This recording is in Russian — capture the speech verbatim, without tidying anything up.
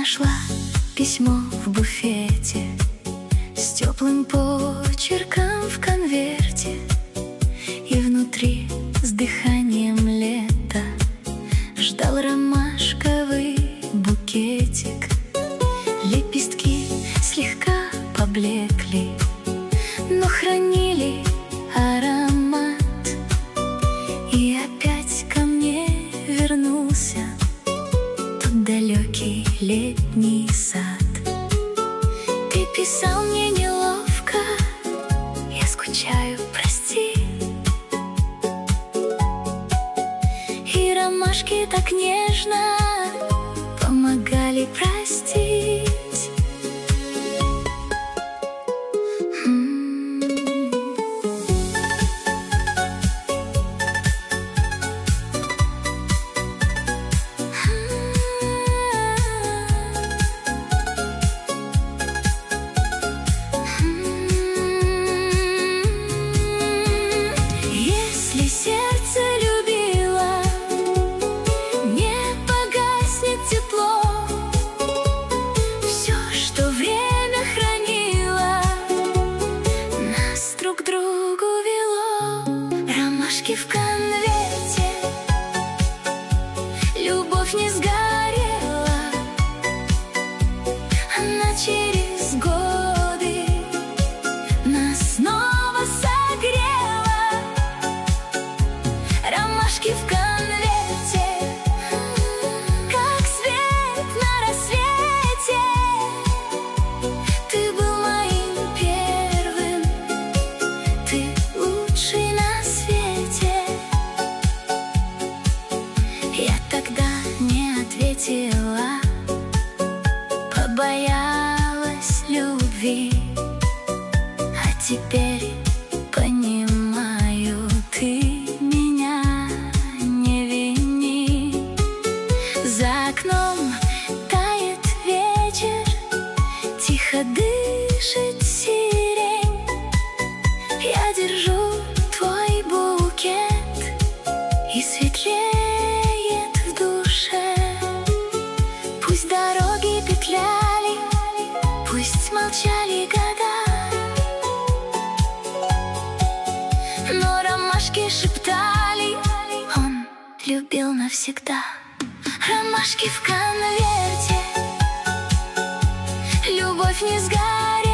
нашла письмо в буфете с теплым почерком в конверте, и внутри с дыханием лета ждал ромашковый букетик. Лепестки слегка поблекли, но хранили аромат, и опять ко мне вернулся тот далекий летний сад. Ты писал мне неловко, я скучаю, прости. И ромашки так нежно помогали простить. В конверте любовь не сгорела, она через годы нас снова согрела. Ромашки в конверте, как свет на рассвете. Ты был моим первым, ты лучший на свете. Я тогда не ответила, побоялась любви, а теперь понимаю, ты меня не вини. За окном тает вечер, тихо дышит сирень. Я держу твой букет, и светлее пусть дороги петляли, пусть молчали года, но ромашки шептали, он любил навсегда. Ромашки в конверте, любовь не сгорела,